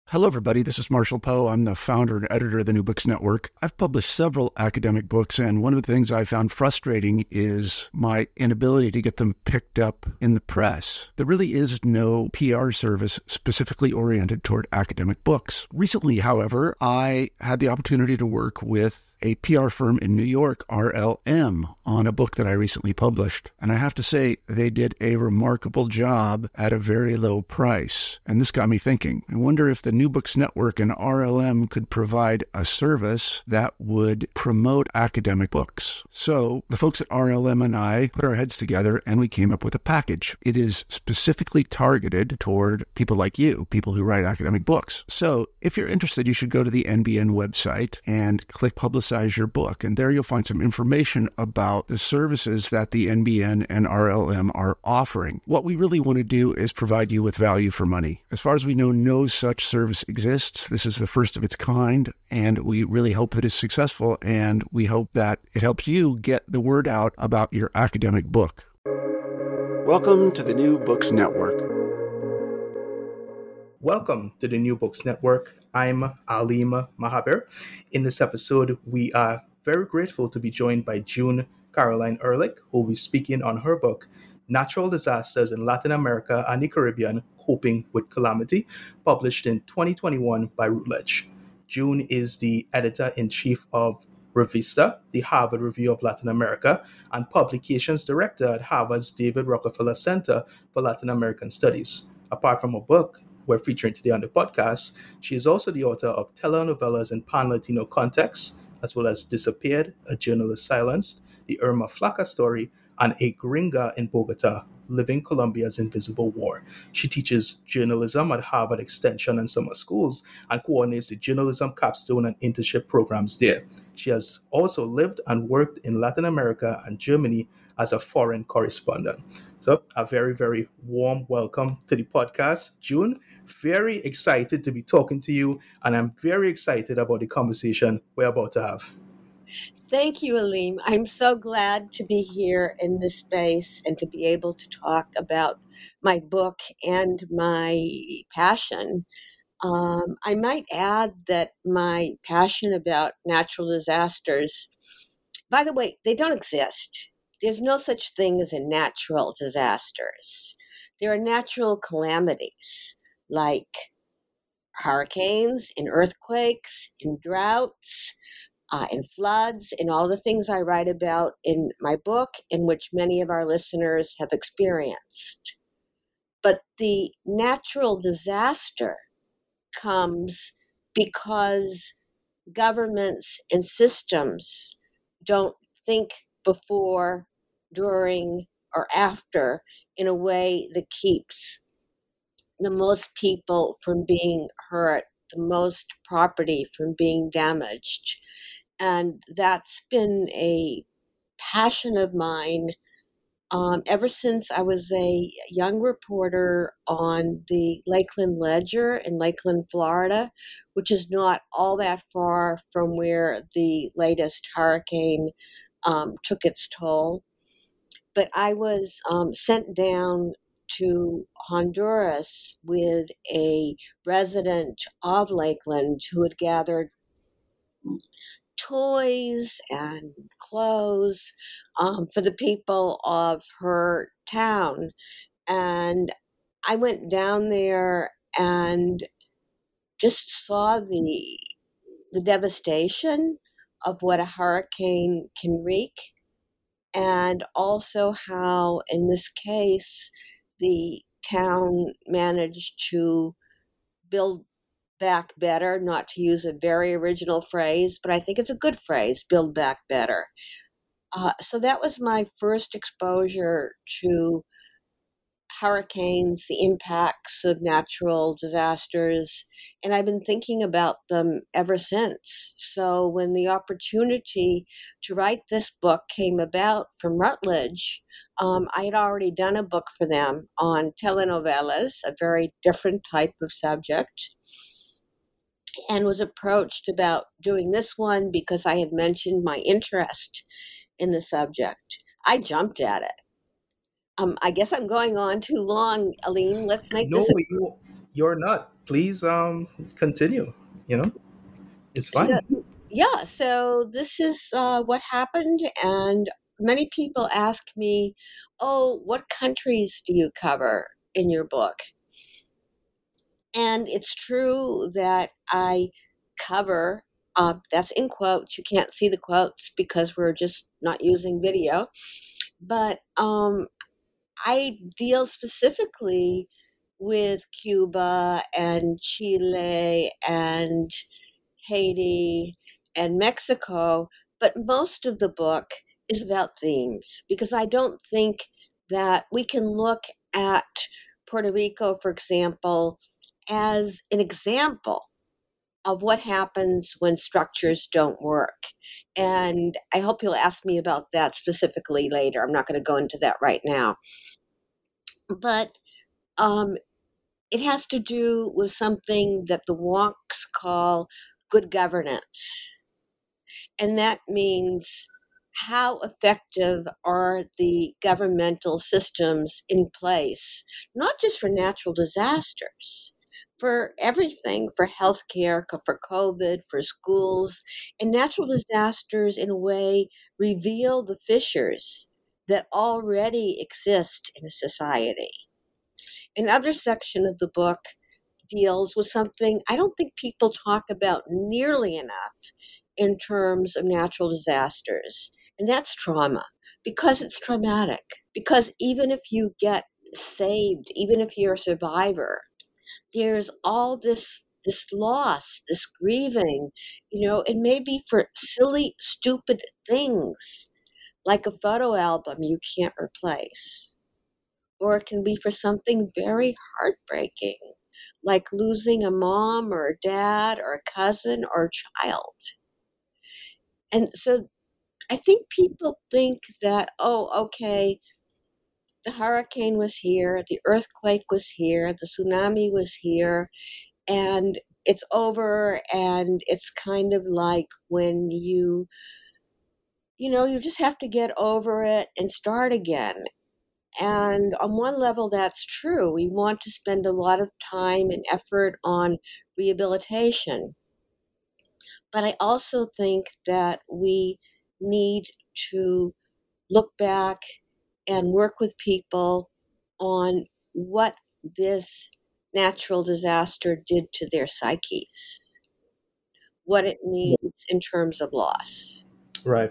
Hello, everybody. This is Marshall Poe. I'm the founder and editor of the New Books Network. I've published several academic books, and one of the things I found frustrating is my inability to get them picked up in the press. There really is no PR service specifically oriented toward academic books. Recently, however, I had the opportunity to work with a PR firm in New York, RLM, on a book that I recently published. And I have to say, they did a remarkable job at a very low price. And this got me thinking. I wonder if the New Books Network and RLM could provide a service that would promote academic books. So the folks at RLM and I put our heads together and we came up with a package. It is specifically targeted toward people like you, people who write academic books. So if you're interested, you should go to the NBN website and click Publicize Your Book. And there you'll find some information about the services that the NBN and RLM are offering. What we really want to do is provide you with value for money. As far as we know, no such service exists. This is the first of its kind, and we really hope that it's successful, and we hope that it helps you get the word out about your academic book. Welcome to the New Books Network. Welcome to the New Books Network. I'm Alim Mahaber. In this episode, we are very grateful to be joined by June Caroline Ehrlich, who will be speaking on her book, Natural Disasters in Latin America and the Caribbean, Coping with Calamity, published in 2021 by Routledge. June is the editor-in-chief of Revista, the Harvard Review of Latin America, and publications director at Harvard's David Rockefeller Center for Latin American Studies. Apart from her book, we're featuring today on the podcast, she is also the author of telenovelas in Pan-Latino contexts, as well as Disappeared, A Journalist Silenced, The Irma Flaca Story, and A Gringa in Bogota, Living Colombia's Invisible War. She teaches journalism at Harvard Extension and summer schools and coordinates the journalism capstone and internship programs there. She has also lived and worked in Latin America and Germany as a foreign correspondent. So a very, very warm welcome to the podcast, June. Very excited to be talking to you, and I'm very excited about the conversation we're about to have. Thank you, Alim. I'm so glad to be here in this space and to be able to talk about my book and my passion. I might add that my passion about natural disasters, by the way, they don't exist. There's no such thing as a natural disasters. There are natural calamities like hurricanes and earthquakes and droughts and floods and all the things I write about in my book, in which many of our listeners have experienced. But the natural disaster comes because governments and systems don't think before, during, or after in a way that keeps the most people from being hurt, the most property from being damaged. And that's been a passion of mine ever since I was a young reporter on the Lakeland Ledger in Lakeland, Florida, which is not all that far from where the latest hurricane took its toll. But I was sent down to Honduras with a resident of Lakeland who had gathered toys and clothes for the people of her town. And I went down there and just saw the devastation of what a hurricane can wreak, and also how, in this case, the town managed to build back better, not to use a very original phrase, but I think it's a good phrase, build back better. So that was my first exposure to hurricanes, the impacts of natural disasters, and I've been thinking about them ever since. So when the opportunity to write this book came about from Routledge, I had already done a book for them on telenovelas, a very different type of subject, and was approached about doing this one because I had mentioned my interest in the subject. I jumped at it. I guess I'm going on too long, Aline. Let's make No, this a you're not. Please continue. You know, it's so. fine. Yeah, so this is what happened, and many people ask me, "Oh, what countries do you cover in your book?" And it's true that I cover. That's in quotes. You can't see the quotes because we're just not using video. But I deal specifically with Cuba and Chile and Haiti and Mexico, but most of the book is about themes because I don't think that we can look at Puerto Rico, for example, as an example of what happens when structures don't work. And I hope you'll ask me about that specifically later. I'm not going to go into that right now. But um, it has to do with something that the wonks call good governance. And that means how effective are the governmental systems in place, not just for natural disasters, for everything, for healthcare, for COVID, for schools. And natural disasters, in a way, reveal the fissures that already exist in a society. Another section of the book deals with something I don't think people talk about nearly enough in terms of natural disasters, and that's trauma, because it's traumatic. Because even if you get saved, even if you're a survivor, there's all this loss, this grieving, it may be for silly, stupid things like a photo album you can't replace, or it can be for something very heartbreaking, like losing a mom or a dad or a cousin or a child. And so I think people think that, oh, okay, the hurricane was here, the earthquake was here, the tsunami was here, and it's over. And it's kind of like when you just have to get over it and start again. And on one level, that's true. We want to spend a lot of time and effort on rehabilitation. But I also think that we need to look back and work with people on what this natural disaster did to their psyches, what it means in terms of loss. Right.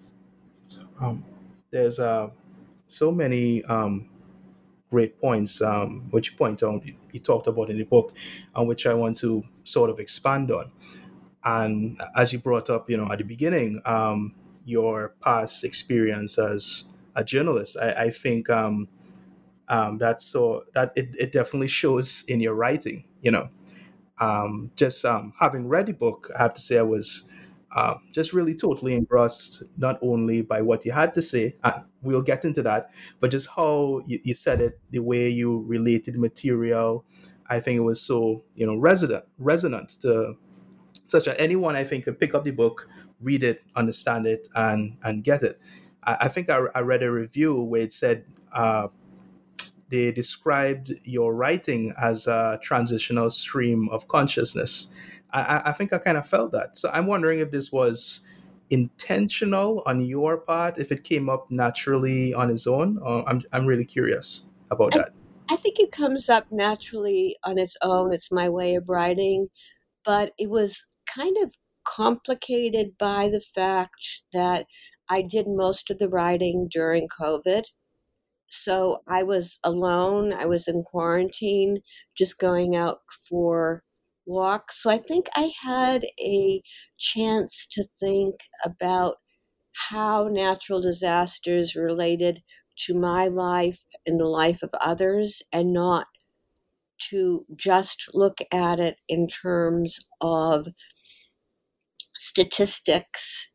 There's so many great points which you point out you talked about in the book, and which I want to sort of expand on. And as you brought up, at the beginning, your past experience as a journalist, I think that's so that it definitely shows in your writing. Just having read the book, I have to say I was just really totally engrossed, not only by what you had to say, we'll get into that, but just how you said it, the way you related the material. I think it was so, resonant to such that anyone, I think, could pick up the book, read it, understand it, and get it. I think I read a review where it said they described your writing as a transitional stream of consciousness. I think I kind of felt that. So I'm wondering if this was intentional on your part, if it came up naturally on its own. I'm really curious about I, that. I think it comes up naturally on its own. It's my way of writing, but it was kind of complicated by the fact that I did most of the writing during COVID. So I was alone. I was in quarantine, just going out for walks. So I think I had a chance to think about how natural disasters related to my life and the life of others, and not to just look at it in terms of statistics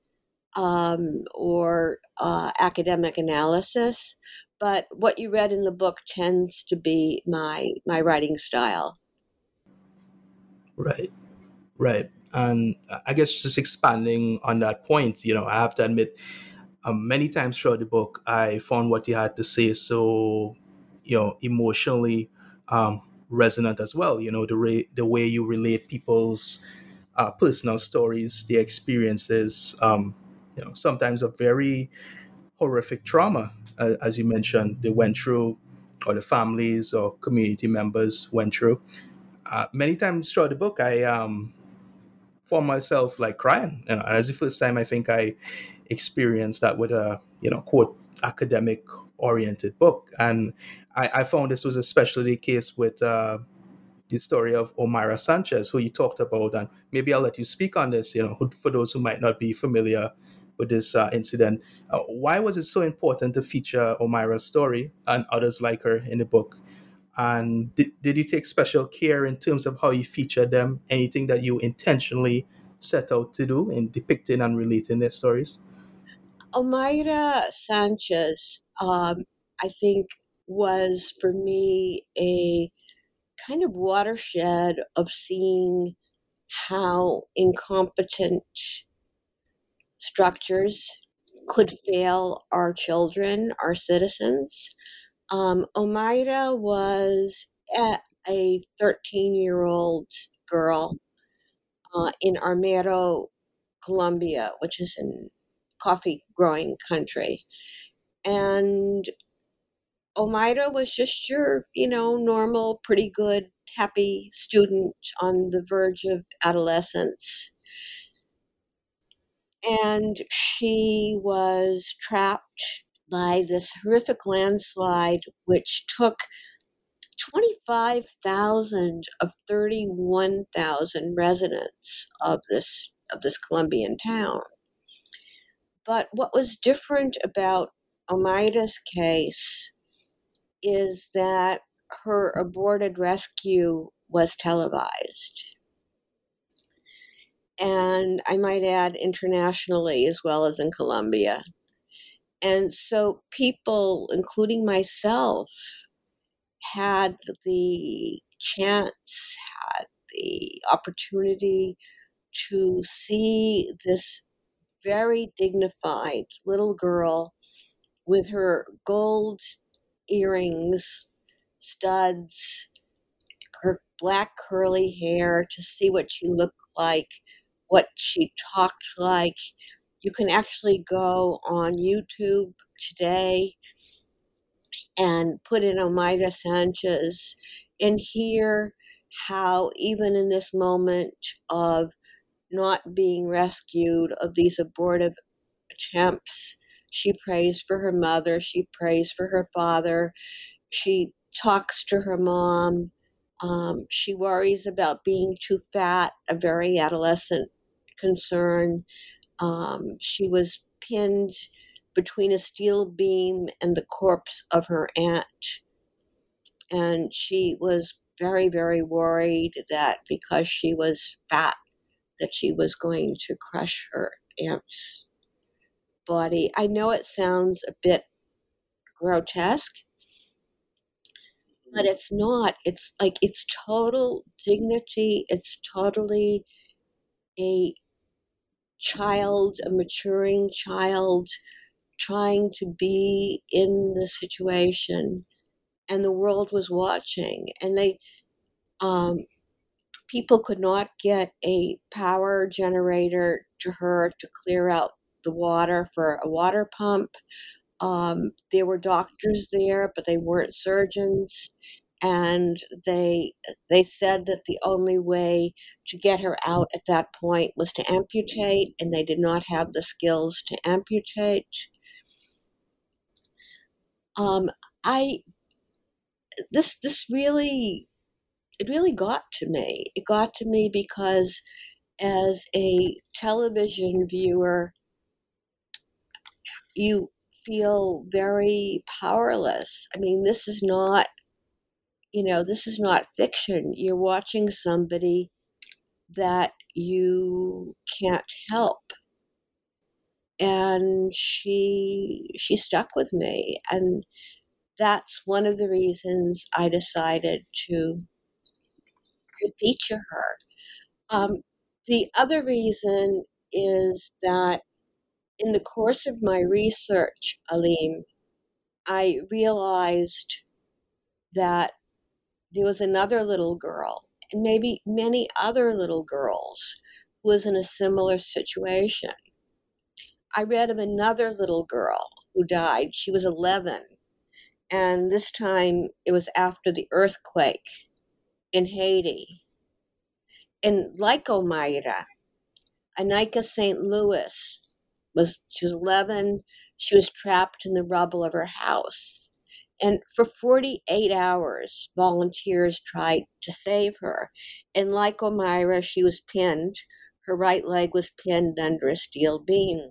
or academic analysis. But what you read in the book tends to be my writing style. Right, right. And I guess just expanding on that point, I have to admit, Many times throughout the book, I found what you had to say so, emotionally resonant as well. The way you relate people's personal stories, their experiences, sometimes a very horrific trauma, as you mentioned, they went through, or the families or community members went through. Many times throughout the book, I found myself like crying. As the first time I think I experienced that with a quote academic oriented book, and I found this was especially the case with the story of Omaira Sanchez, who you talked about, and maybe I'll let you speak on this. For those who might not be familiar with this incident, why was it so important to feature Omaira's story and others like her in the book? And did you take special care in terms of how you feature them? Anything that you intentionally set out to do in depicting and relating their stories? Omaira Sanchez, I think, was for me a kind of watershed of seeing how incompetent structures could fail our children, our citizens. Omaira was a 13-year-old girl in Armero, Colombia, which is in coffee growing country. And Omaira was just your, normal, pretty good, happy student on the verge of adolescence. And she was trapped by this horrific landslide, which took 25,000 of 31,000 residents of this Colombian town. But what was different about Omaira's case is that her aborted rescue was televised. And I might add internationally as well as in Colombia. And so people, including myself, had the chance, had the opportunity to see this very dignified little girl with her gold earrings, studs, her black curly hair, to see what she looked like, what she talked like. You can actually go on YouTube today and put in Omaira Sanchez and hear how, even in this moment of not being rescued, of these abortive attempts, she prays for her mother, she prays for her father, she talks to her mom, she worries about being too fat, a very adolescent concern. She was pinned between a steel beam and the corpse of her aunt. And she was very, very worried that because she was fat, that she was going to crush her aunt's body. I know it sounds a bit grotesque, but it's not. It's like, it's total dignity. It's totally a child, a maturing child, trying to be in the situation, and the world was watching, and um, people could not get a power generator to her to clear out the water for a water pump. There were doctors there, but they weren't surgeons, and they said that the only way to get her out at that point was to amputate, and they did not have the skills to amputate. Um, I this really, it really got to me. It got to me because as a television viewer, you feel very powerless. I mean, this is not fiction. You're watching somebody that you can't help. And she stuck with me, and that's one of the reasons I decided to feature her. The other reason is that in the course of my research, Aleem, I realized that there was another little girl, and maybe many other little girls, who was in a similar situation. I read of another little girl who died. She was 11, and this time it was after the earthquake in Haiti. And like Omaira, Anika St. Louis she was 11. She was trapped in the rubble of her house. And for 48 hours, volunteers tried to save her. And like Omaira, she was pinned. Her right leg was pinned under a steel beam.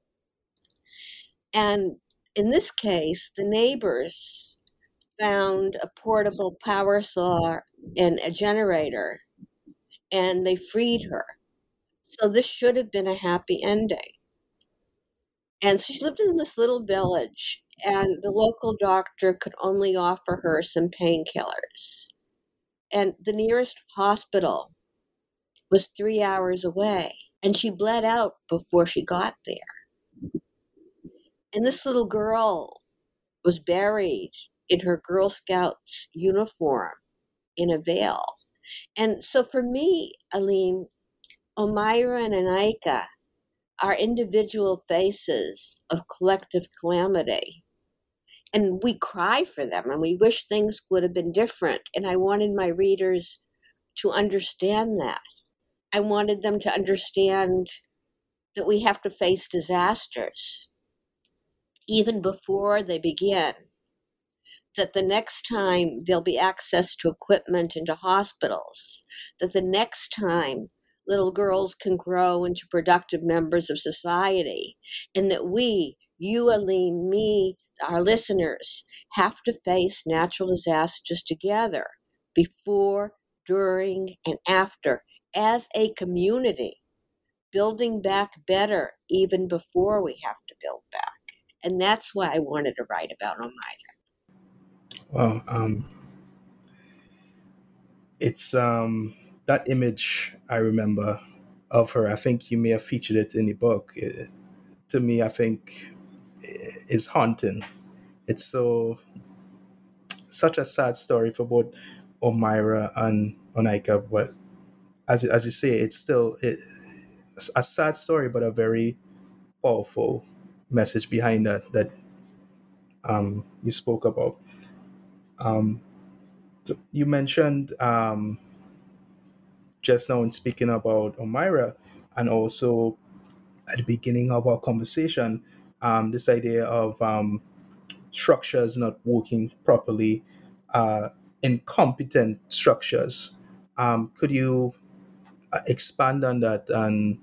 And in this case, the neighbors found a portable power saw and a generator, and they freed her. So this should have been a happy ending. And so she lived in this little village, and the local doctor could only offer her some painkillers. And the nearest hospital was 3 hours away, and she bled out before she got there. And this little girl was buried in her Girl Scouts uniform in a veil. And so for me, Aleem, Omaira and Anika are individual faces of collective calamity. And we cry for them and we wish things would have been different. And I wanted my readers to understand that. I wanted them to understand that we have to face disasters even before they begin. That the next time there'll be access to equipment and to hospitals. That the next time little girls can grow into productive members of society, and that we, you, Aleem, me, our listeners, have to face natural disasters together before, during, and after as a community, building back better even before we have to build back. And that's why I wanted to write about Omaira. Well, it's that image I remember of her. I think you may have featured it in the book. To me, I think is haunting. It's such a sad story for both Omaira and Onika, but as you say, it's still a sad story, but a very powerful message behind that you spoke about. Um, so you mentioned just now in speaking about Omaira, and also at the beginning of our conversation, this idea of structures not working properly, incompetent structures. Could you expand on that and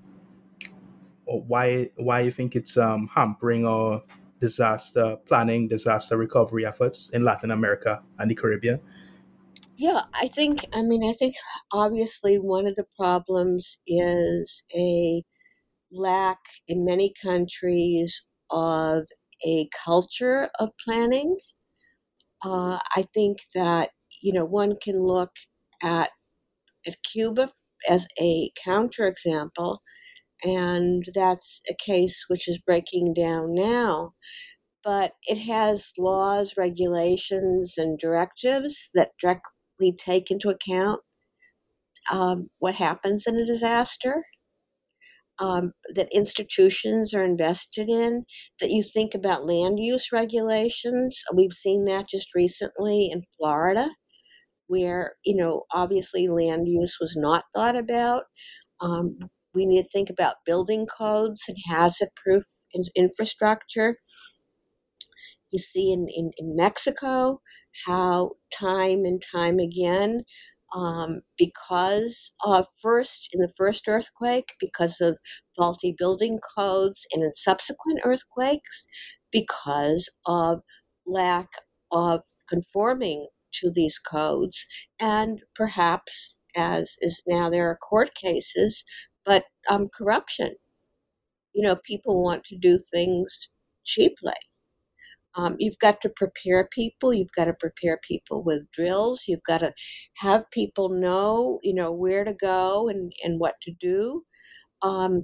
why you think it's hampering our disaster planning, disaster recovery efforts in Latin America and the Caribbean? Yeah, I think obviously one of the problems is a lack in many countries of a culture of planning. I think that, one can look at, Cuba as a counterexample, and that's a case which is breaking down now. But it has laws, regulations, and directives that directly take into account what happens in a disaster, that institutions are invested in, that you think about land use regulations. We've seen that just recently in Florida, where, obviously land use was not thought about. Um, we need to think about building codes and hazard proof infrastructure. You see in Mexico how time and time again, because of in the first earthquake, because of faulty building codes, and in subsequent earthquakes, because of lack of conforming to these codes, and perhaps, as is now, there are court cases, but corruption. People want to do things cheaply. You've got to prepare people. You've got to prepare people with drills. You've got to have people know, where to go and what to do. Um,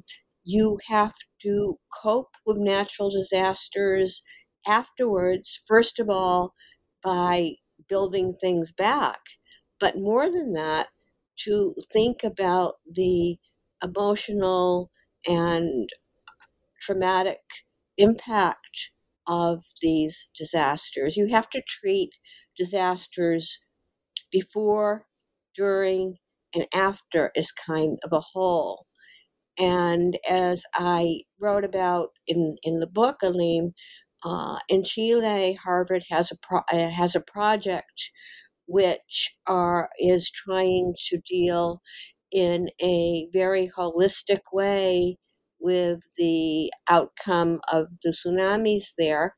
you have to cope with natural disasters afterwards, first of all, by building things back. But more than that, to think about the emotional and traumatic impact of these disasters. You have to treat disasters before, during, and after as kind of a whole. And as I wrote about in the book, Aleem, in Chile, Harvard has a project which is trying to deal in a very holistic way with the outcome of the tsunamis there.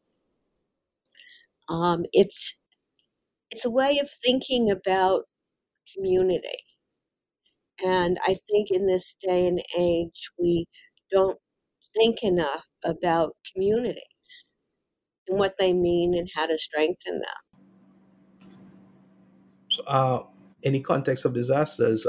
It's a way of thinking about community. And I think in this day and age, we don't think enough about communities and what they mean and how to strengthen them. So, in the context of disasters,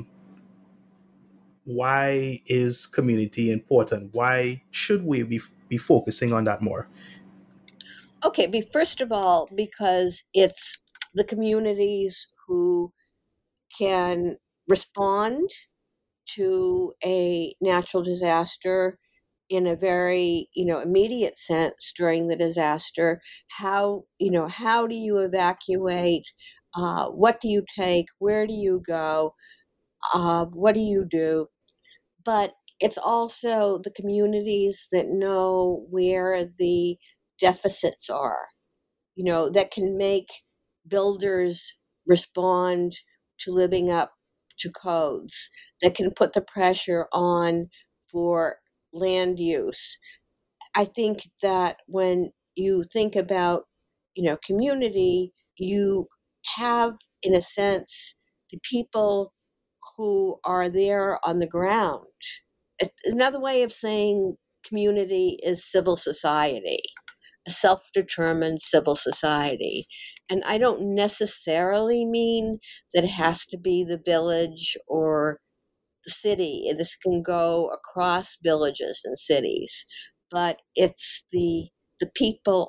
why is community important? Why should we be focusing on that more? Okay, first of all, because it's the communities who can respond to a natural disaster in a very immediate sense during the disaster. How do you evacuate? What do you take? Where do you go? What do you do? But it's also the communities that know where the deficits are, that can make builders respond to living up to codes, that can put the pressure on for land use. I think that when you think about, community, you have, in a sense, the people who are there on the ground. Another way of saying community is civil society, a self determined civil society. And I don't necessarily mean that it has to be the village or the city. This can go across villages and cities, but it's the people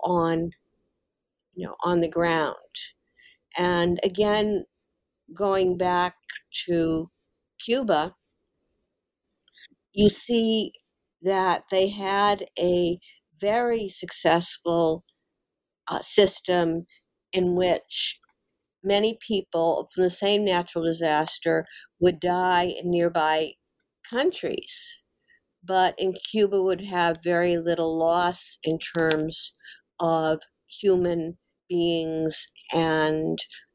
on the ground. And again, going back to Cuba, you see that they had a very successful system in which many people from the same natural disaster would die in nearby countries. But in Cuba would have very little loss in terms of human beings and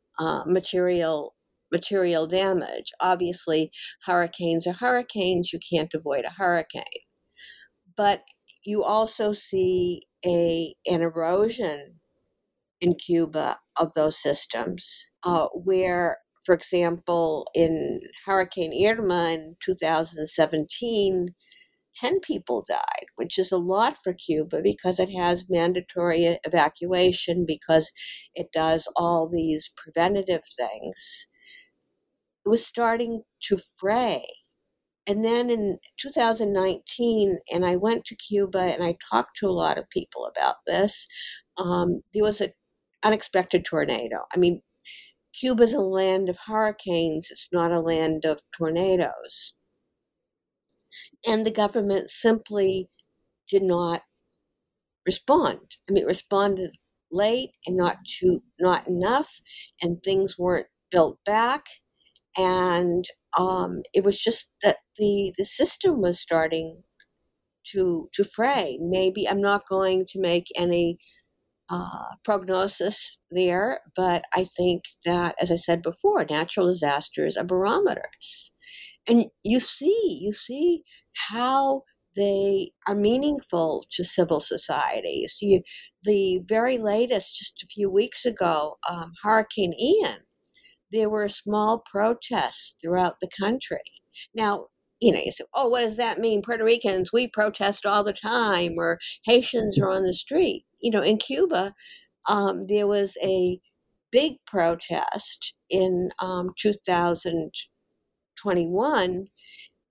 material damage. Obviously, hurricanes are hurricanes. You can't avoid a hurricane. But you also see an erosion in Cuba of those systems, where, for example, in Hurricane Irma in 2017, 10 people died, which is a lot for Cuba because it has mandatory evacuation, because it does all these preventative things. It was starting to fray. And then in 2019, and I went to Cuba and I talked to a lot of people about this, there was an unexpected tornado. I mean, Cuba's a land of hurricanes, it's not a land of tornadoes. And the government simply did not respond. I mean, it responded late and not enough, and things weren't built back. And it was just that the system was starting to fray. Maybe I'm not going to make any prognosis there, but I think that, as I said before, natural disasters are barometers, and you see how they are meaningful to civil societies. The very latest, just a few weeks ago, Hurricane Ian, there were small protests throughout the country. Now, you say, oh, what does that mean? Puerto Ricans, we protest all the time, or Haitians are on the street. In Cuba, there was a big protest in 2021,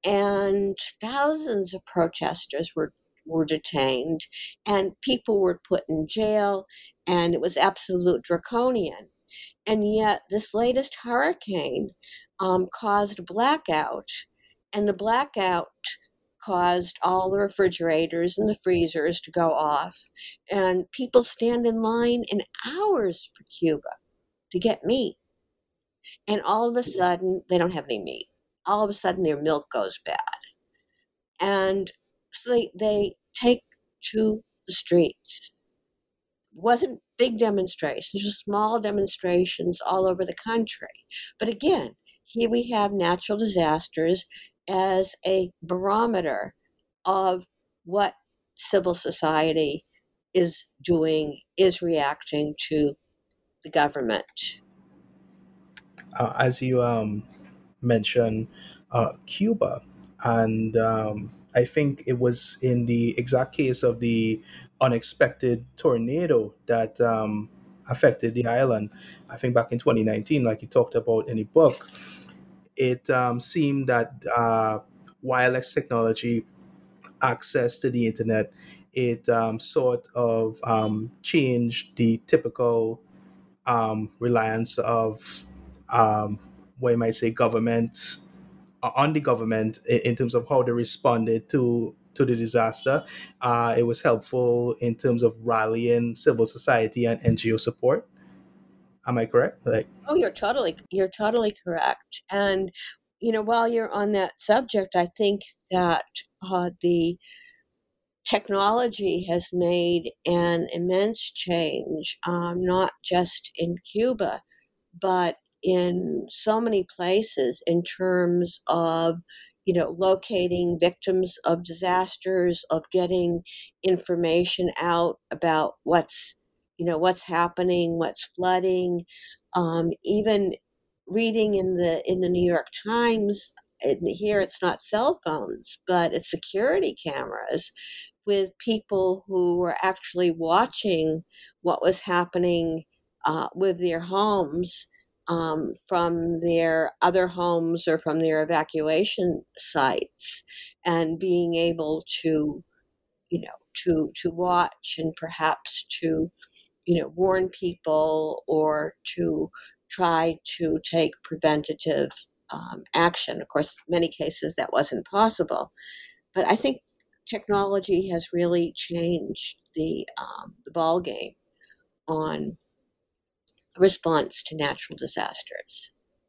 and thousands of protesters were detained, and people were put in jail, and it was absolute draconian. And yet, this latest hurricane caused a blackout, and the blackout caused all the refrigerators and the freezers to go off, and people stand in line in hours for Cuba to get meat. And all of a sudden, they don't have any meat. All of a sudden, their milk goes bad. And so they take to the streets. It wasn't big demonstrations, just small demonstrations all over the country. But again, here we have natural disasters as a barometer of what civil society is doing, is reacting to the government. As you mentioned, Cuba, and I think it was in the exact case of the unexpected tornado that affected the island. I think back in 2019, like you talked about in the book, it seemed that wireless technology, access to the internet, it sort of changed the typical reliance of um, what you might say government on the government in terms of how they responded to the disaster. It was helpful in terms of rallying civil society and NGO support. Am I correct? Like, Oh, you're totally correct. And while you're on that subject, I think that the technology has made an immense change, not just in Cuba, but in so many places in terms of locating victims of disasters, of getting information out about what's happening, what's flooding, even reading in the New York Times. Here it's not cell phones, but it's security cameras with people who were actually watching what was happening with their homes, from their other homes or from their evacuation sites, and being able to to watch and perhaps to warn people or to try to take preventative action. Of course, in many cases that wasn't possible, but I think technology has really changed the ball game on response to natural disasters.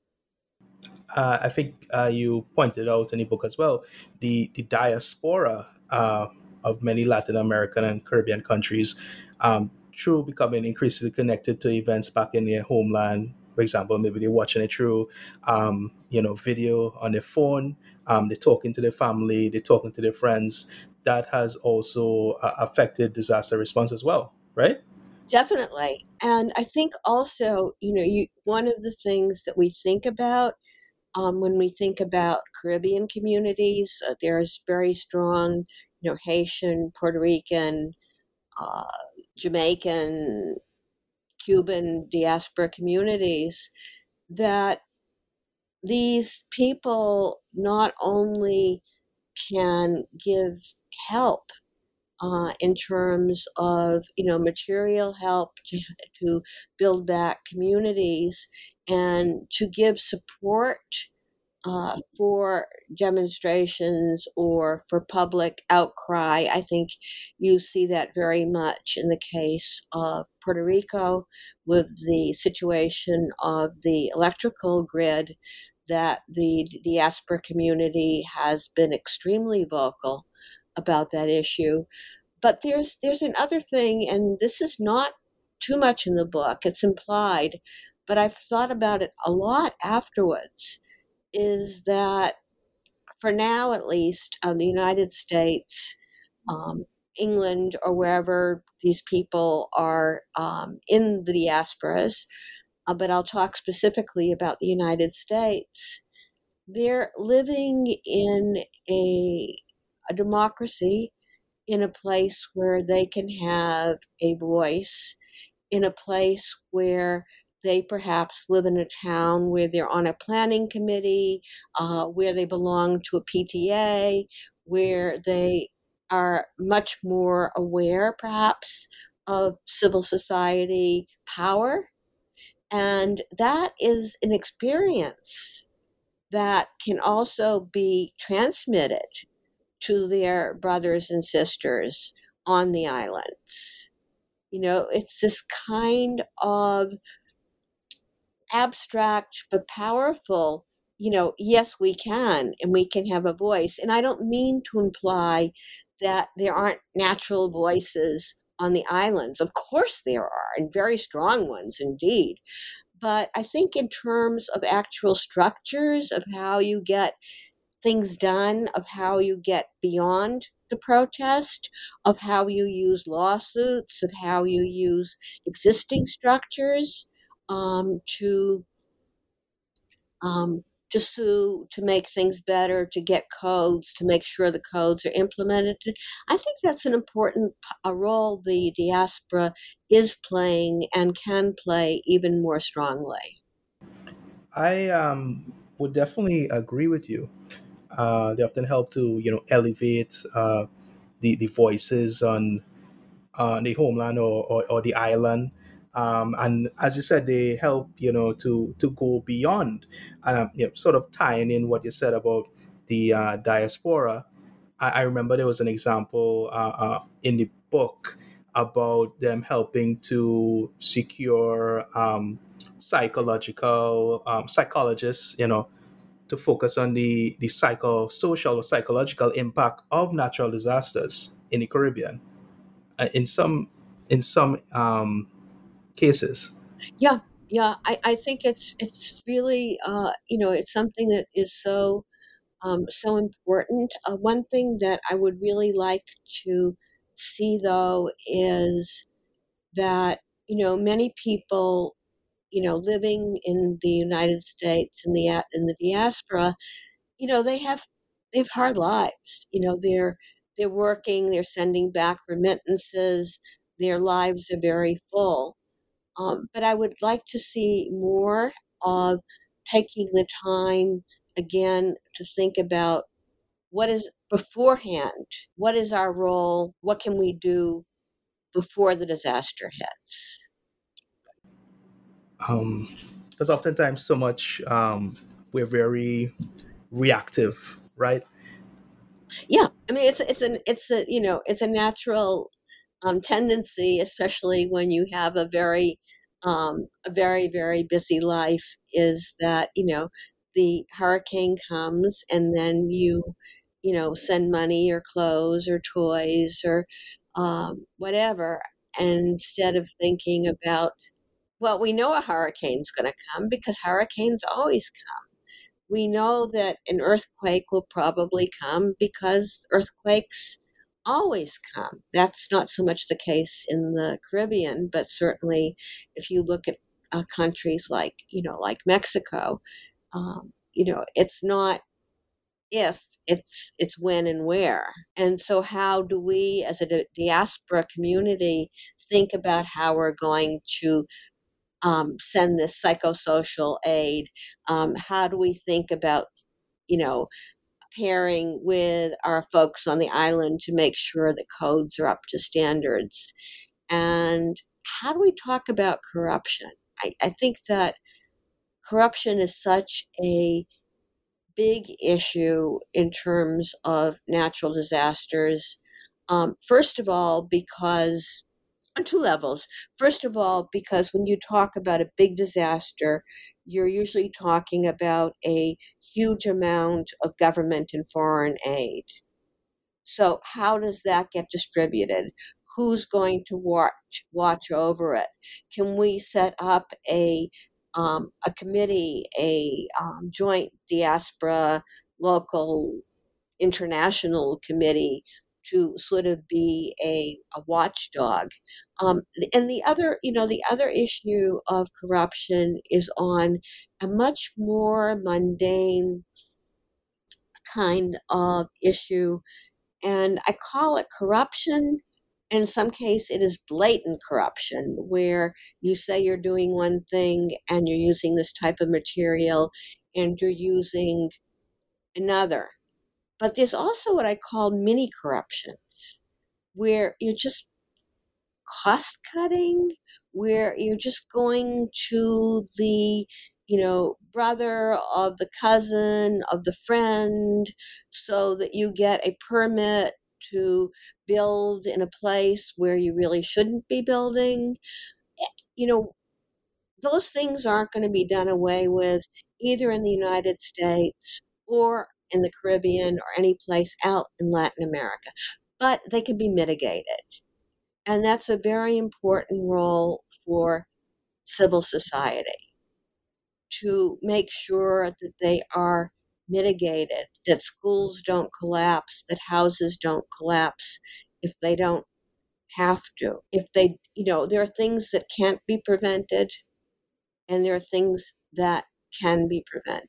I think you pointed out in the book as well the diaspora of many Latin American and Caribbean countries, through becoming increasingly connected to events back in their homeland. For example, maybe they're watching it through, video on their phone. They're talking to their family. They're talking to their friends. That has also affected disaster response as well, right? Definitely. And I think also, one of the things that we think about when we think about Caribbean communities, there's very strong, Haitian, Puerto Rican, uh, Jamaican, Cuban diaspora communities, that these people not only can give help in terms of material help to build back communities and to give support for demonstrations or for public outcry. I think you see that very much in the case of Puerto Rico with the situation of the electrical grid, that the diaspora community has been extremely vocal about that issue. But there's another thing, and this is not too much in the book, it's implied, but I've thought about it a lot afterwards, is that for now at least, the United States, um, England, or wherever these people are in the diasporas, but I'll talk specifically about the United States, they're living in a democracy, in a place where they can have a voice, in a place where they perhaps live in a town where they're on a planning committee, where they belong to a PTA, where they are much more aware, perhaps, of civil society power. And that is an experience that can also be transmitted to their brothers and sisters on the islands. It's this kind of abstract but powerful, yes, we can, and we can have a voice. And I don't mean to imply that there aren't natural voices on the islands. Of course there are, and very strong ones indeed. But I think in terms of actual structures of how you get things done, of how you get beyond the protest, of how you use lawsuits, of how you use existing structures to sue, to make things better, to get codes, to make sure the codes are implemented. I think that's an important a role the diaspora is playing and can play even more strongly. I would definitely agree with you. They often help to elevate the voices on the homeland or the island. And as you said, they help to go beyond. Sort of tying in what you said about the diaspora. I remember there was an example in the book about them helping to secure psychologists, to focus on the social or psychological impact of natural disasters in the Caribbean. In some cases. Yeah, yeah. I think it's really it's something that is so important. One thing that I would really like to see, though, is that many people living in the United States in the diaspora, they have hard lives. They're working, they're sending back remittances, their lives are very full. But I would like to see more of taking the time again to think about what is beforehand, what is our role, what can we do before the disaster hits. Because oftentimes so much we're very reactive, right? Yeah, I mean it's a natural tendency, especially when you have a very very busy life, is that the hurricane comes and then you send money or clothes or toys or whatever, and instead of thinking about, well, we know a hurricane's going to come because hurricanes always come. We know that an earthquake will probably come because earthquakes always come. That's not so much the case in the Caribbean, but certainly if you look at countries like Mexico, it's not if, it's when and where. And so how do we as a diaspora community think about how we're going to send this psychosocial aid? How do we think about, you know, pairing with our folks on the island to make sure the codes are up to standards? And how do we talk about corruption? I think that corruption is such a big issue in terms of natural disasters. First of all, because on two levels. First of all, because when you talk about a big disaster, you're usually talking about a huge amount of government and foreign aid. So how does that get distributed? Who's going to watch over it? Can we set up a committee, a joint diaspora local international committee to sort of be a watchdog? And the other issue of corruption is on a much more mundane kind of issue, and I call it corruption In some case, it is blatant corruption where you say you're doing one thing and you're using this type of material and you're using another. But there's also what I call mini corruptions, where you're just cost cutting, where you're just going to the brother of the cousin of the friend so that you get a permit to build in a place where you really shouldn't be building. You know, those things aren't going to be done away with either in the United States or in the Caribbean or any place out in Latin America, but they can be mitigated. And that's a very important role for civil society to make sure that they are mitigated, that schools don't collapse, that houses don't collapse if they don't have to. If they, there are things that can't be prevented and there are things that can be prevented.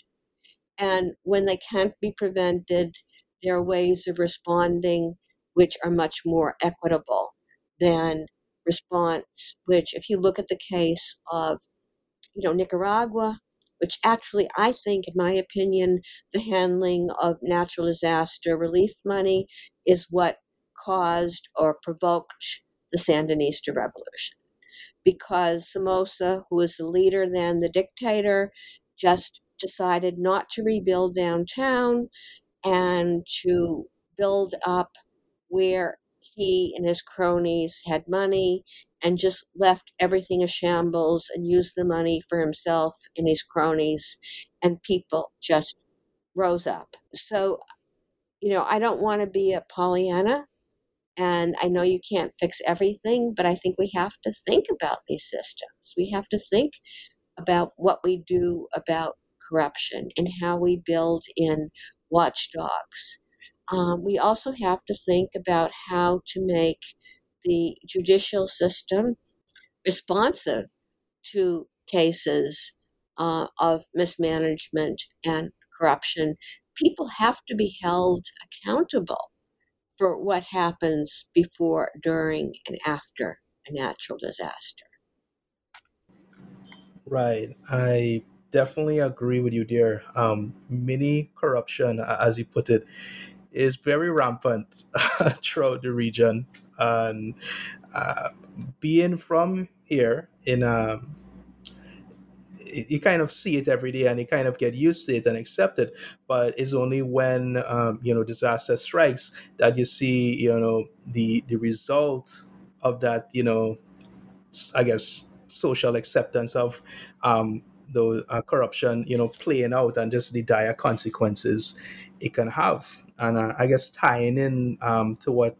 And when they can't be prevented, there are ways of responding which are much more equitable than response, which, if you look at the case of, Nicaragua, which actually, I think, in my opinion, the handling of natural disaster relief money is what caused or provoked the Sandinista revolution. Because Somoza, who was the leader then, the dictator, just decided not to rebuild downtown and to build up where he and his cronies had money and just left everything a shambles and used the money for himself and his cronies, and people just rose up. So, I don't want to be a Pollyanna, and I know you can't fix everything, but I think we have to think about these systems. We have to think about what we do about corruption and how we build in watchdogs. We also have to think about how to make the judicial system responsive to cases of mismanagement and corruption. People have to be held accountable for what happens before, during, and after a natural disaster. Right. I definitely agree with you there. Mini corruption, as you put it, is very rampant throughout the region. And uh, being from here you kind of see it every day and you kind of get used to it and accept it. But it's only when disaster strikes that you see the result of that, I guess, social acceptance of the corruption, playing out, and just the dire consequences it can have. And I guess tying in to what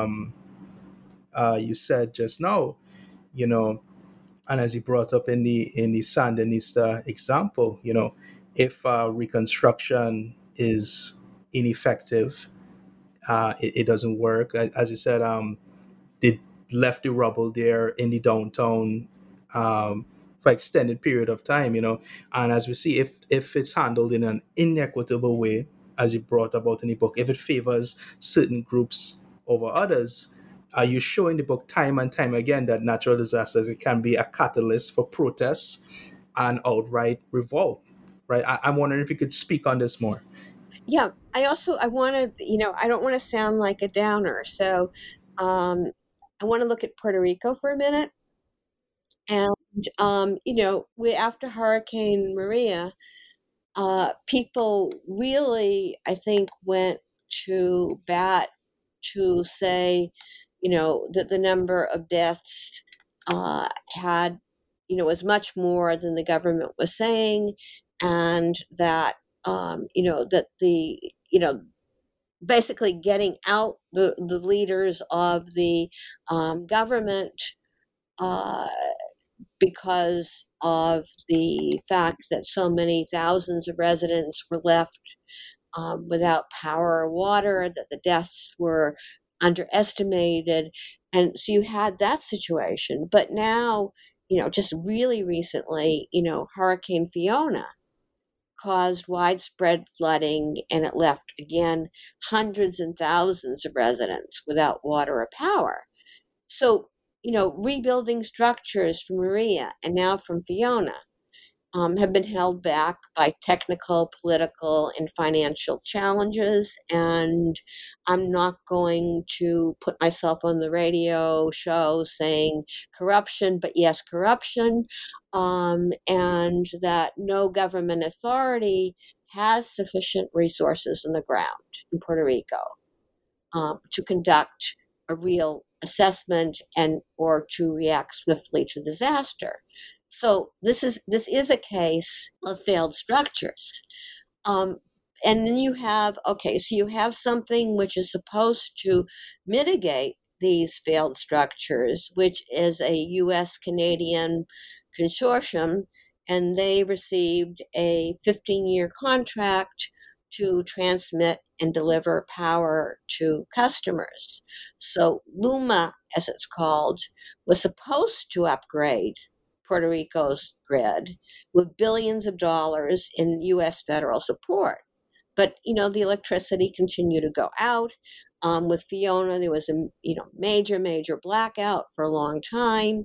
you said just now, you know, and as you brought up in the Sandinista example, if reconstruction is ineffective, it doesn't work. As you said, they left the rubble there in the downtown for extended period of time, and as we see, if it's handled in an inequitable way, as you brought about in the book, if it favors certain groups over others, you show in the book time and time again that natural disasters, it can be a catalyst for protests and outright revolt, right? I'm wondering if you could speak on this more. Yeah, I want to, I don't want to sound like a downer. So I want to look at Puerto Rico for a minute. And, after Hurricane Maria, people really, I think, went to bat to say, that the number of deaths had, was much more than the government was saying, and that, that the, basically getting out the leaders of the government uh, because of the fact that so many thousands of residents were left without power or water, that the deaths were underestimated. And so you had that situation. But now, just really recently, Hurricane Fiona caused widespread flooding, and it left, again, hundreds and thousands of residents without water or power. So, rebuilding structures from Maria and now from Fiona have been held back by technical, political, and financial challenges. And I'm not going to put myself on the radio show saying corruption, but yes, corruption, and that no government authority has sufficient resources on the ground in Puerto Rico to conduct a real assessment and or to react swiftly to disaster. So this is a case of failed structures. And then you have something which is supposed to mitigate these failed structures, which is a U.S. Canadian consortium, and they received a 15-year contract to transmit and deliver power to customers. So LUMA, as it's called, was supposed to upgrade Puerto Rico's grid with billions of dollars in U.S. federal support. But, the electricity continued to go out. With Fiona, there was a major blackout for a long time.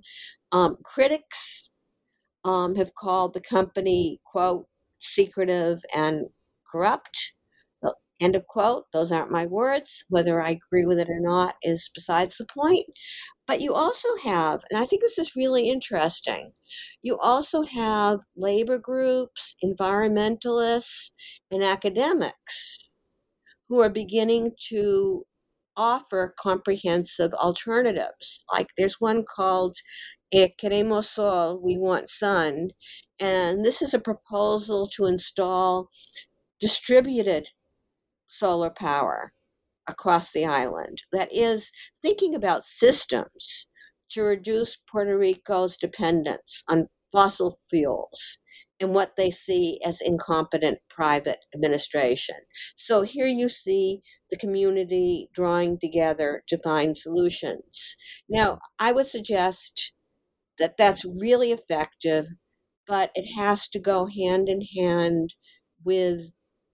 Critics have called the company, quote, secretive and corrupt. End of quote. Those aren't my words. Whether I agree with it or not is besides the point. But you also have, and I think this is really interesting, you also have labor groups, environmentalists, and academics who are beginning to offer comprehensive alternatives. Like there's one called Queremos Sol, We Want Sun, and this is a proposal to install distributed solar power across the island. That is, thinking about systems to reduce Puerto Rico's dependence on fossil fuels and what they see as incompetent private administration. So here you see the community drawing together to find solutions. Now, I would suggest that that's really effective, but it has to go hand in hand with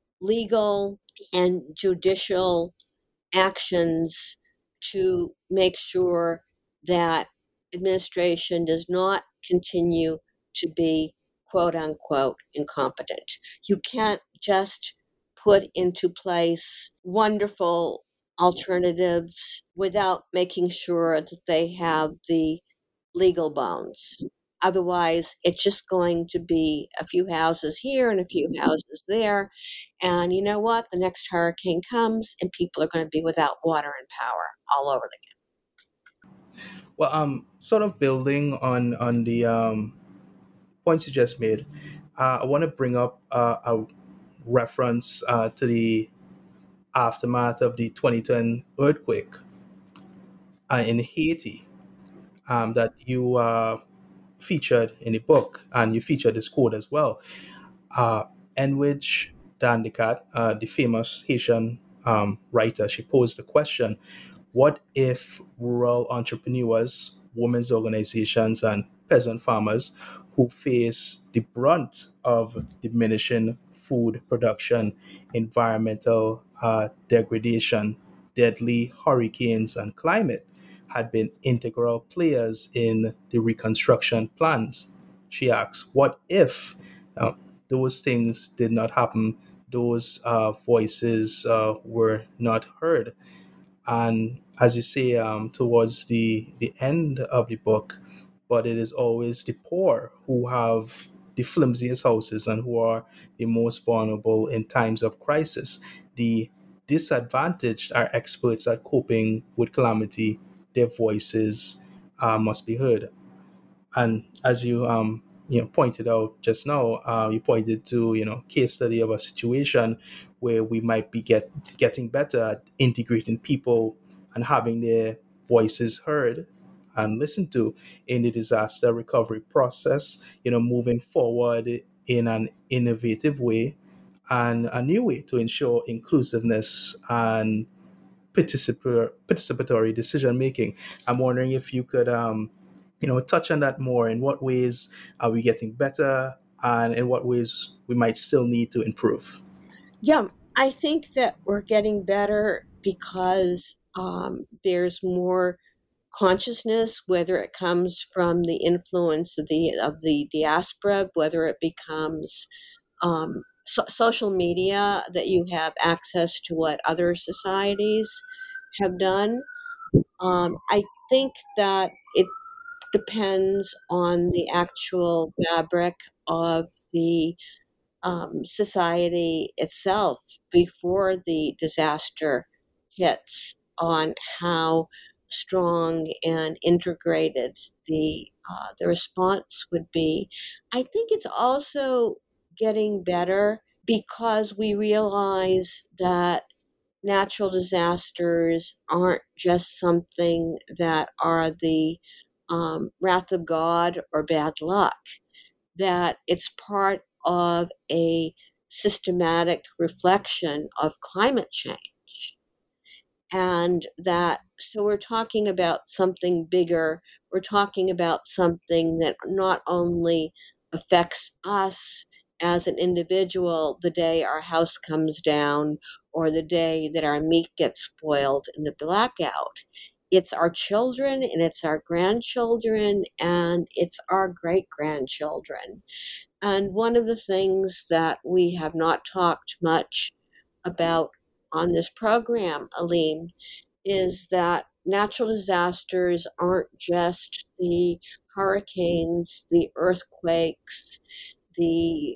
legal and judicial actions to make sure that administration does not continue to be quote unquote incompetent. You can't just put into place wonderful alternatives without making sure that they have the legal bones. Otherwise, it's just going to be a few houses here and a few houses there. And you know what? The next hurricane comes and people are going to be without water and power all over again. Well, sort of building on the points you just made, I want to bring up a reference to the aftermath of the 2010 earthquake in Haiti that you featured in the book, and you featured this quote as well, in which Dan Descartes, the famous Haitian writer, she posed the question: what if rural entrepreneurs, women's organizations, and peasant farmers who face the brunt of diminishing food production, environmental degradation, deadly hurricanes, and climate had been integral players in the reconstruction plans? She asks, what if uh, those things did not happen? Those voices were not heard. And as you say, towards the end of the book, but it is always the poor who have the flimsiest houses and who are the most vulnerable in times of crisis. The disadvantaged are experts at coping with calamity. Their voices must be heard. And as you pointed out just now, you pointed to case study of a situation where we might be getting better at integrating people and having their voices heard and listened to in the disaster recovery process. Moving forward in an innovative way and a new way to ensure inclusiveness and participatory decision making. I'm wondering if you could touch on that more. In what ways are we getting better and in what ways we might still need to improve? Yeah, I think that we're getting better because there's more consciousness, whether it comes from the influence of the diaspora, whether it becomes social media, that you have access to what other societies have done. I think that it depends on the actual fabric of the society itself before the disaster hits, on how strong and integrated the response would be. I think it's also getting better because we realize that natural disasters aren't just something that are the wrath of God or bad luck, that it's part of a systematic reflection of climate change. And that, so we're talking about something bigger. We're talking about something that not only affects us as an individual the day our house comes down or the day that our meat gets spoiled in the blackout. It's our children and it's our grandchildren and it's our great grandchildren. And one of the things that we have not talked much about on this program, Aline, is that natural disasters aren't just the hurricanes, the earthquakes, the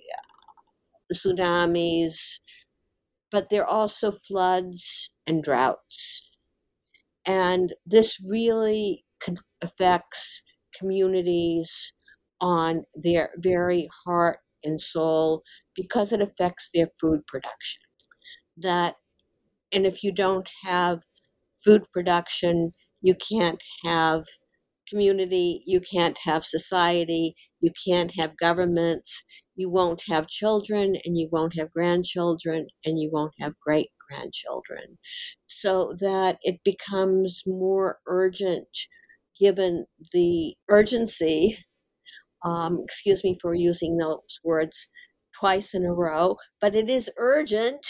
tsunamis, but they're also floods and droughts. And this really affects communities on their very heart and soul because it affects their food production. That, and if you don't have food production, you can't have community, you can't have society, you can't have governments, you won't have children, and you won't have grandchildren, and you won't have great grandchildren. So that it becomes more urgent given the urgency. Excuse me for using those words twice in a row, but it is urgent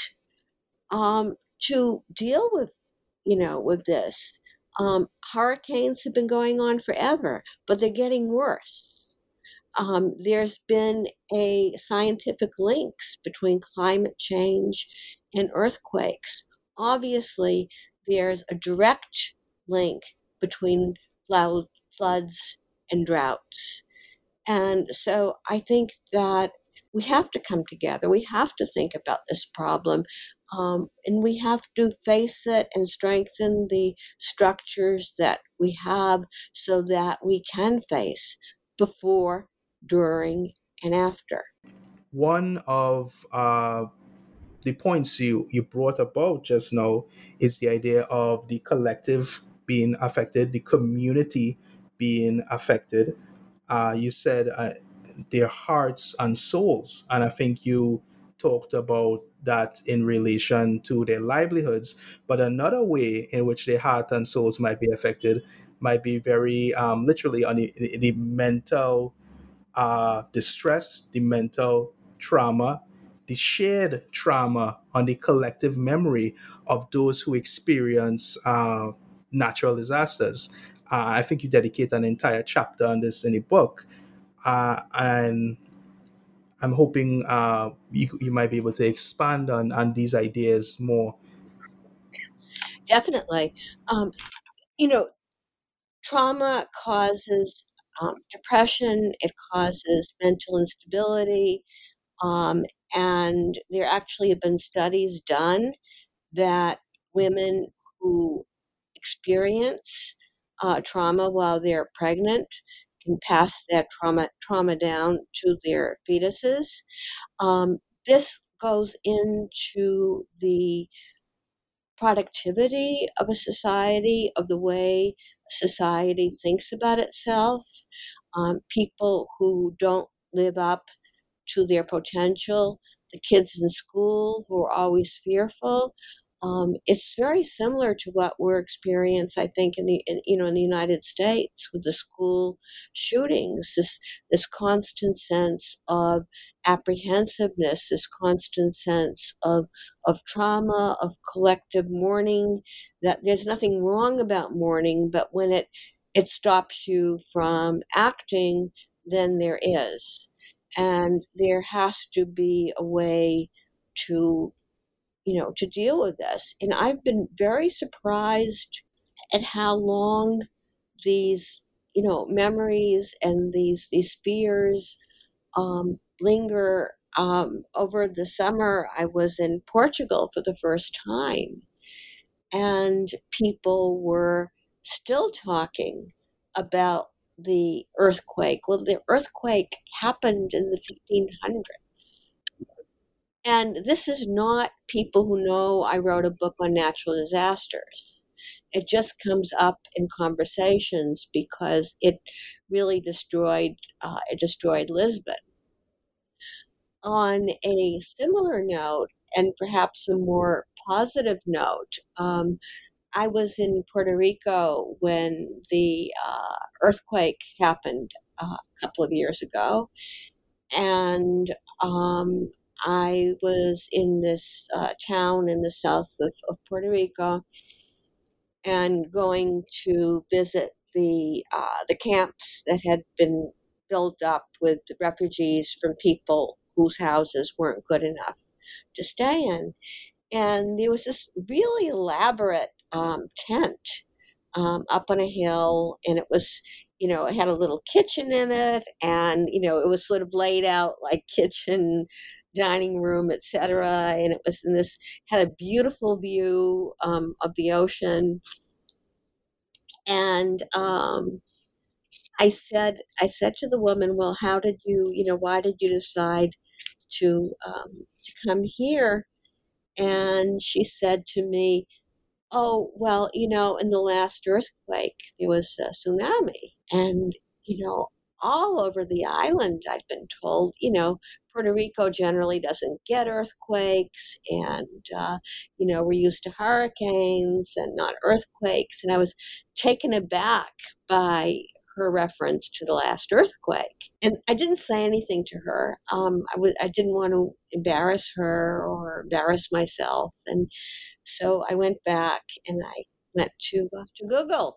to deal with, with this. Hurricanes have been going on forever, but they're getting worse. There's been a scientific links between climate change and earthquakes. Obviously, there's a direct link between floods and droughts. And so I think that we have to come together. We have to think about this problem. And we have to face it and strengthen the structures that we have so that we can face before, during, and after. One of the points you brought about just now is the idea of the collective being affected, the community being affected. You said their hearts and souls, and I think you talked about that in relation to their livelihoods. But another way in which their heart and souls might be affected might be very literally on the mental distress, the mental trauma, the shared trauma, on the collective memory of those who experience natural disasters. I think you dedicate an entire chapter on this in the book, and I'm hoping you might be able to expand on these ideas more. Definitely. You know, trauma causes depression, it causes mental instability. Um, and there actually have been studies done that women who experience trauma while they're pregnant can pass that trauma down to their fetuses. This goes into the productivity of a society, of the way society thinks about itself. People who don't live up to their potential, the kids in school who are always fearful, It's very similar to what we're experiencing, I think, in the United States with the school shootings. This constant sense of apprehensiveness, this constant sense of trauma, of collective mourning. That there's nothing wrong about mourning, but when it stops you from acting, then there is, and there has to be a way to to deal with this. And I've been very surprised at how long these, memories and these fears linger. Over the summer, I was in Portugal for the first time, and people were still talking about the earthquake. Well, the earthquake happened in the 1500s. And this is not people who know I wrote a book on natural disasters. It just comes up in conversations because it really destroyed Lisbon. On a similar note, and perhaps a more positive note, I was in Puerto Rico when the earthquake happened a couple of years ago, and I was in this town in the south of Puerto Rico, and going to visit the camps that had been built up with the refugees from people whose houses weren't good enough to stay in. And there was this really elaborate tent up on a hill, and it was, it had a little kitchen in it, and it was sort of laid out like kitchen, dining room, etc. And it was in this had a beautiful view of the ocean. And I said to the woman, "Well, how did why did you decide to come here?" And she said to me, "Oh, well, in the last earthquake, there was a tsunami." And, all over the island, I'd been told, Puerto Rico generally doesn't get earthquakes. And, we're used to hurricanes and not earthquakes. And I was taken aback by her reference to the last earthquake. And I didn't say anything to her. I didn't want to embarrass her or embarrass myself. And so I went back and I went to Google,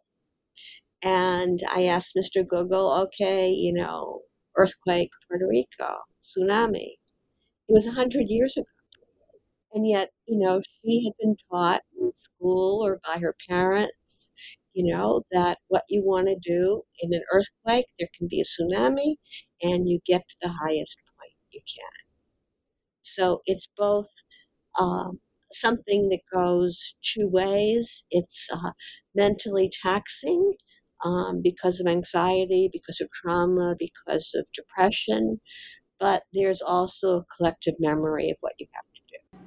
and I asked Mr. Google, okay, earthquake, Puerto Rico, tsunami. It was 100 years ago. And yet, she had been taught in school or by her parents, that what you want to do in an earthquake, there can be a tsunami, and you get to the highest point you can. So it's both something that goes two ways. It's mentally taxing because of anxiety, because of trauma, because of depression, but there's also a collective memory of what you have to do.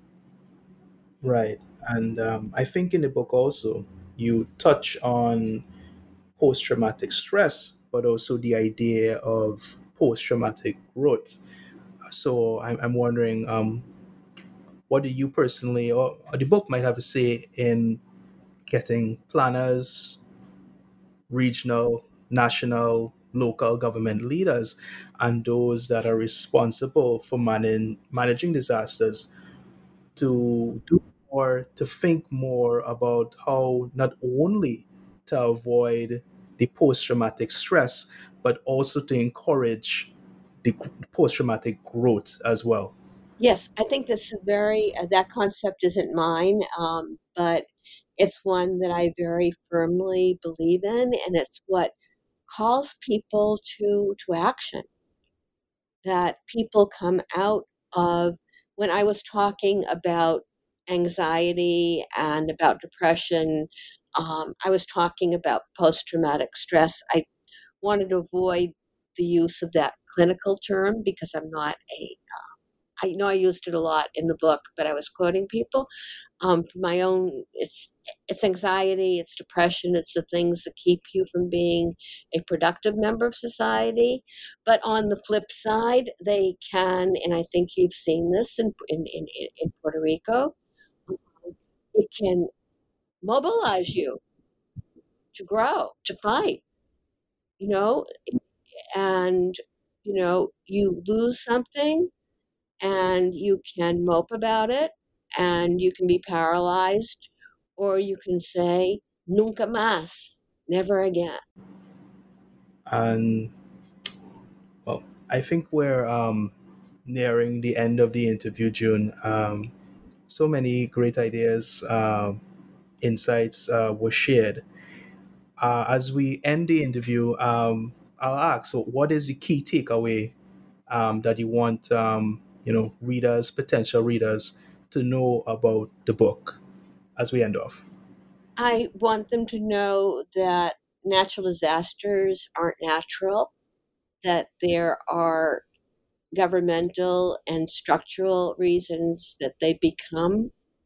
Right. And I think in the book also, you touch on post traumatic stress, but also the idea of post traumatic growth. So I'm wondering, what do you personally, or the book might have a say in getting planners, regional, national, local government leaders, and those that are responsible for managing disasters to do more, to think more about how not only to avoid the post traumatic stress, but also to encourage the post traumatic growth as well. Yes, I think that concept isn't mine, but it's one that I very firmly believe in, and it's what calls people to action. That people come out of when I was talking about anxiety and about depression, I was talking about post traumatic stress. I wanted to avoid the use of that clinical term because I'm not a I know I used it a lot in the book, but I was quoting people for my own. It's anxiety, it's depression, it's the things that keep you from being a productive member of society. But on the flip side, they can, and I think you've seen this in Puerto Rico. it can mobilize you to grow, to fight, you know, and, you lose something and you can mope about it and you can be paralyzed, or you can say, nunca más, never again. And well, I think we're nearing the end of the interview, June. So many great ideas, insights were shared. As we end the interview, I'll ask, so what is the key takeaway that you want, readers, potential readers, to know about the book as we end off? I want them to know that natural disasters aren't natural, that there are governmental and structural reasons that they become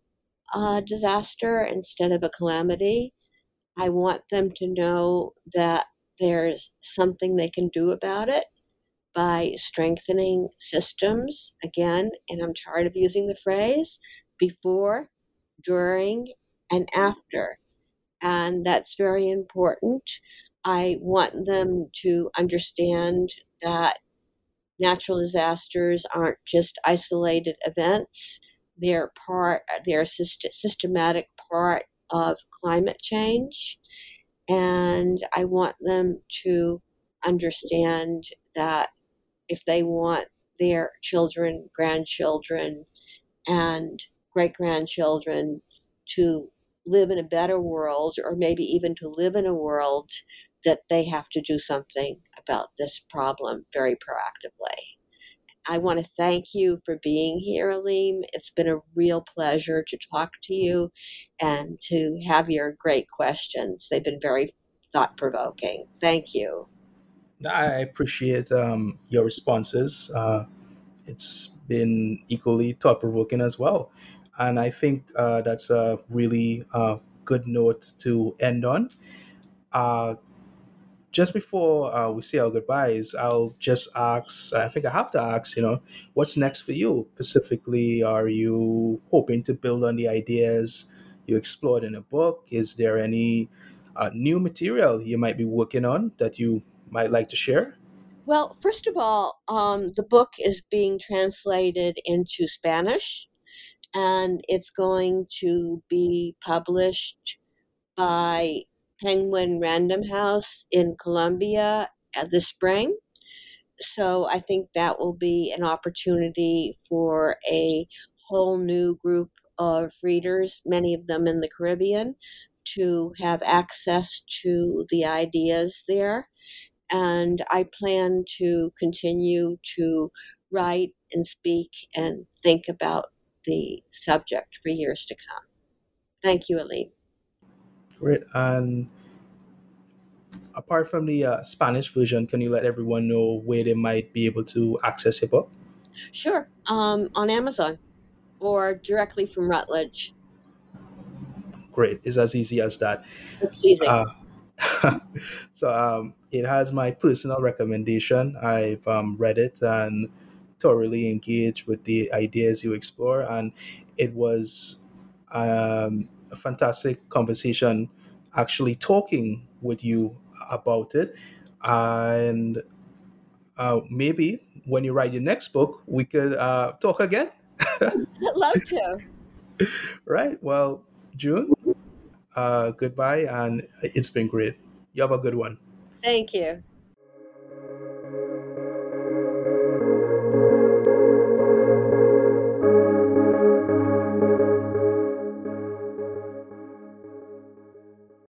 a disaster instead of a calamity. I want them to know that there's something they can do about it by strengthening systems again, and I'm tired of using the phrase before, during, and after. And that's very important. I want them to understand that natural disasters aren't just isolated events. They're a systematic part of climate change. And I want them to understand that if they want their children, grandchildren, and great grandchildren to live in a better world, or maybe even to live in a world, that they have to do something about this problem very proactively. I want to thank you for being here, Aleem. It's been a real pleasure to talk to you and to have your great questions. They've been very thought provoking. Thank you. I appreciate your responses. It's been equally thought provoking as well. And I think that's a really good note to end on. Uh, just before we say our goodbyes, I'll just ask, I think I have to ask, what's next for you? Specifically, are you hoping to build on the ideas you explored in a book? Is there any new material you might be working on that you might like to share? Well, first of all, the book is being translated into Spanish, and it's going to be published by Penguin Random House in Colombia this spring. So I think that will be an opportunity for a whole new group of readers, many of them in the Caribbean, to have access to the ideas there. And I plan to continue to write and speak and think about the subject for years to come. Thank you, Ali. Great. And apart from the Spanish version, can you let everyone know where they might be able to access your book? Sure, on Amazon or directly from Rutledge. Great. It's as easy as that. It's easy. Uh, so it has my personal recommendation. I've read it and thoroughly engaged with the ideas you explore, and it was a fantastic conversation actually talking with you about it. And maybe when you write your next book, we could talk again. I'd love to. Right. Well, June, goodbye, and it's been great. You have a good one. Thank you.